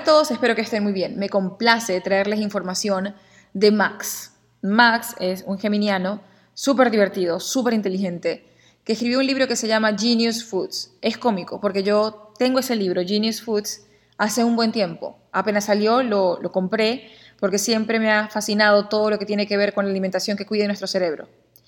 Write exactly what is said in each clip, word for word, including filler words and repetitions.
Hola a todos, espero que estén muy bien. Me complace traerles información de Max. Max es un geminiano súper divertido, súper inteligente, que escribió un libro que se llama Genius Foods. Es cómico porque yo tengo ese libro, Genius Foods, hace un buen tiempo. Apenas salió, lo, lo compré porque siempre me ha fascinado todo lo que tiene que ver con la alimentación que cuida nuestro cerebro.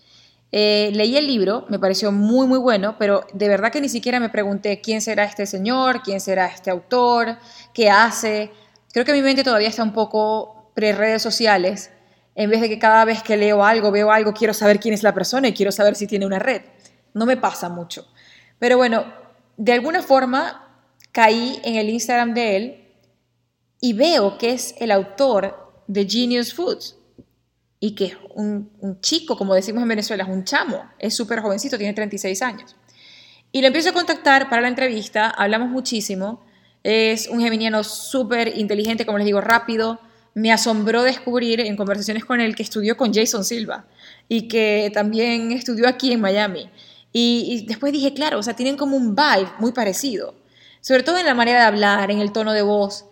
Eh, leí el libro, me pareció muy muy bueno, pero de verdad que ni siquiera me pregunté quién será este señor, quién será este autor, qué hace. Creo que mi mente todavía está un poco pre-redes sociales, en vez de que cada vez que leo algo, veo algo, quiero saber quién es la persona y quiero saber si tiene una red. No me pasa mucho. Pero bueno, de alguna forma caí en el Instagram de él y veo que es el autor de Genius Foods. Y que es un, un chico, como decimos en Venezuela, es un chamo, es súper jovencito, tiene treinta y seis años. Y lo empiezo a contactar para la entrevista, hablamos muchísimo, es un geminiano súper inteligente, como les digo, rápido. Me asombró descubrir en conversaciones con él que estudió con Jason Silva y que también estudió aquí en Miami. Y, y después dije, claro, o sea, tienen como un vibe muy parecido, sobre todo en la manera de hablar, en el tono de voz.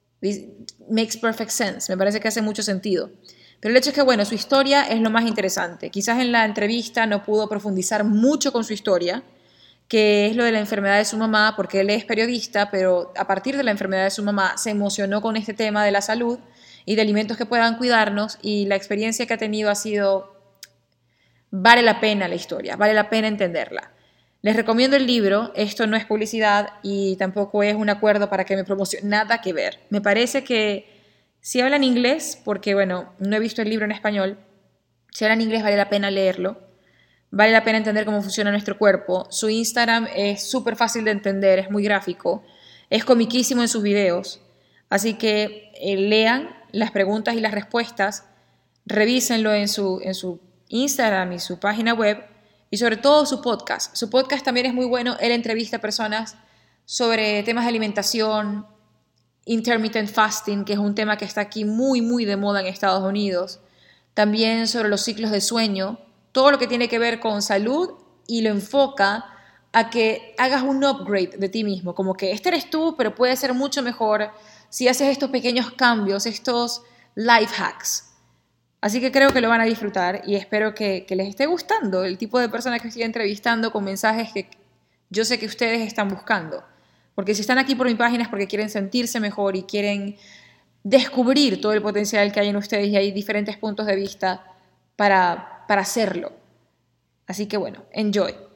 Makes perfect sense, me parece que hace mucho sentido. Pero el hecho es que, bueno, su historia es lo más interesante. Quizás en la entrevista no pudo profundizar mucho con su historia, que es lo de la enfermedad de su mamá, porque él es periodista, pero a partir de la enfermedad de su mamá se emocionó con este tema de la salud y de alimentos que puedan cuidarnos, y la experiencia que ha tenido ha sido, vale la pena la historia, vale la pena entenderla. Les recomiendo el libro, esto no es publicidad y tampoco es un acuerdo para que me promocionen, nada que ver. Me parece que si hablan inglés, porque bueno, no he visto el libro en español, si hablan inglés vale la pena leerlo, vale la pena entender cómo funciona nuestro cuerpo. Su Instagram es súper fácil de entender, es muy gráfico, es comiquísimo en sus videos, así que eh, lean las preguntas y las respuestas, revísenlo en su, en su Instagram y su página web, y sobre todo su podcast. Su podcast también es muy bueno, él entrevista a personas sobre temas de alimentación, intermittent fasting, que es un tema que está aquí muy, muy de moda en Estados Unidos. También sobre los ciclos de sueño, todo lo que tiene que ver con salud, y lo enfoca a que hagas un upgrade de ti mismo, como que este eres tú, pero puede ser mucho mejor si haces estos pequeños cambios, estos life hacks. Así que creo que lo van a disfrutar y espero que, que les esté gustando el tipo de persona que estoy entrevistando con mensajes que yo sé que ustedes están buscando. Porque si están aquí por mi página es porque quieren sentirse mejor y quieren descubrir todo el potencial que hay en ustedes, y hay diferentes puntos de vista para, para hacerlo. Así que bueno, enjoy.